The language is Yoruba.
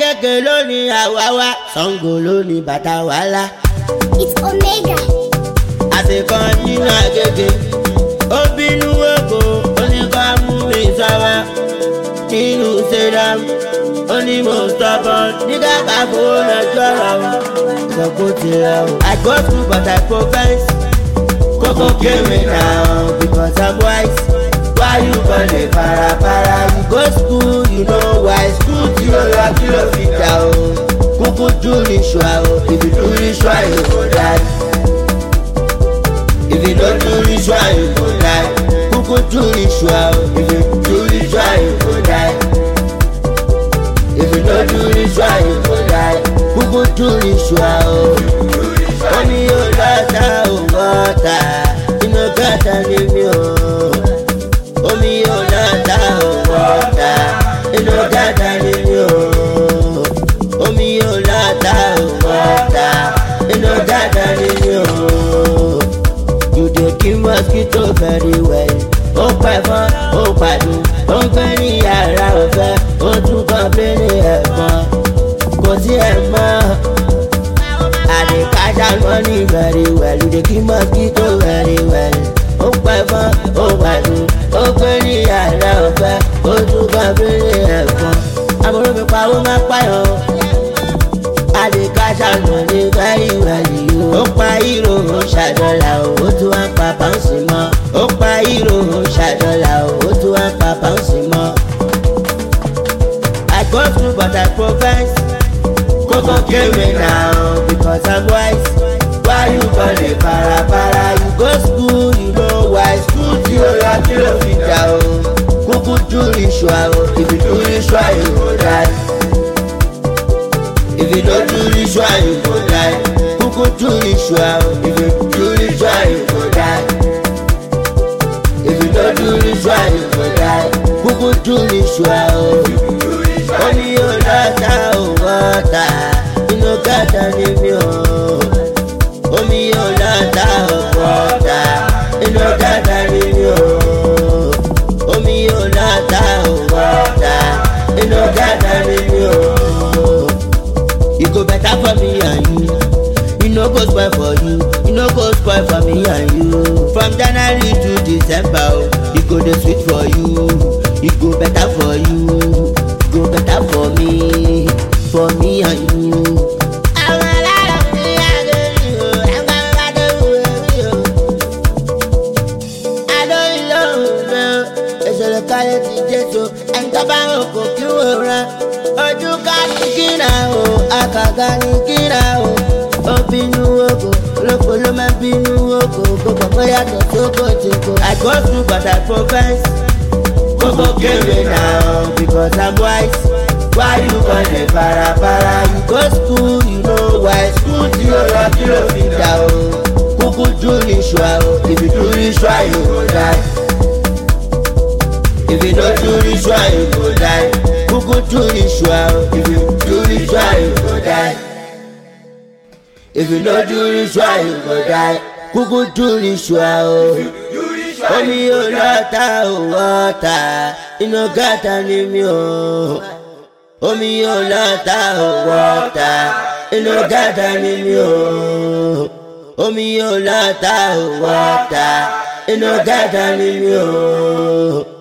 Agége ló ní àwáwá, Ṣàngó ló ní bàtà wàhálà. It's Omega. Àṣekàn nínú Agége, ó bínú ògo, ó ní ká mú mi sáwá. Nínú Ṣẹ́dám, ó ní mo stubborn, ní kàkà fowó lọ́jọ́ ra o. Sọ̀kò ti rẹ̀ o. I go through but I profess. Kókó kéwì now because I'm wise. Why you gonna para? You go school, you know why. School tí o lọ kí ló fi dà o. Kúkú do ritual o. If you do ritual, you go die. If you don't do ritual, you go die. Kúkú do ritual o. If you do ritual, you go die. If you don't do ritual, you go die. Kúkú do ritual o. Omi yóò lọ́ta ò wọ́ta, inú gàtà ni mi ò. Omi yóò lọ́ta ò wọ́ta, inú gàtà ni mi ò. Omi yóò lọ́ta ò wọ́ta, inú gàtà ni mi ò. You dey kill mosquito very well. Ó pẹ̀ fún, ó pàdùn, ó ń gbé ní yàrá ọ̀fẹ́, ó tún kọ́ńpléènì ẹ̀fọn. Kò sí ẹ̀ mọ́. I dey cash out money very well. You dey kill mosquito very well. Ó pẹ́ fún, ó pàdùn, ó gbé ní yàrá ọ̀fẹ́, ó tún kọ́ńpléènì ẹ̀fọn. Àbúrò mi pa ó máa pààyàn. I dey cash out money very well. Ó pa hero ó ṣàdọ́là o, ó tún wá pa pàǹsì mọ́. Ó pa hero ó ṣàdọ́là o, ó tún wá pa pàǹsì mọ́. I go through but I profess. Kókó kéwì now because I'm wise. Why you gonna para? You go school, you know why. School tí o lọ kí ló fi dà o. Kúkú do ritual o. If you do ritual, you go die. If you don't do ritual, you go die. Kúkú do ritual o. If you do ritual, you go die. If you don't do ritual, you go die. Kúkú do ritual o. Omi yóò lọ́ta ò wọ́ta, inú gàtà ni mi ò. Omi yóò lọ́ta ò wọ́ta, inú gàtà ni mi ò. Omi yóò lọ́ta ò wọ́ta, inú gàtà ni mi ò. You go better for me and you. You no go spoil for you. You no go spoil for me and you. From January to December, it go dey sweet for you. It go better for you. Go better for me and you. Káyé ti Jésù, ẹ̀ńtọ́ bá ń kó kí wọ́n rán. Ojú ká ní kíra o, àkàkà ní kíra o. Ó bínú oko, olóko ló máa bínú oko. Gbogbo ọmọ yàtọ̀ sóko tí kò. I go through but I profess. Kókó kéwì now because I'm wise. Why you gonna para? You go school, you know why. School tí o lọ kí ló fi dà o. Kúkú do ritual o. If you do ritual, you go die. If you don't do ritual, you go die. Kúkú do ritual o. If you do ritual, you go die. If you don't do ritual, you go die. Kúkú do ritual o. Omi yóò lọ́ta ò wọ́ta, inú gàtà ni mi ò. Omi yóò lọ́ta ò wọ́ta, inú gàtà ni mi ò. Omi yóò lọ́ta ò wọ́ta, inú gàtà ni mi ò.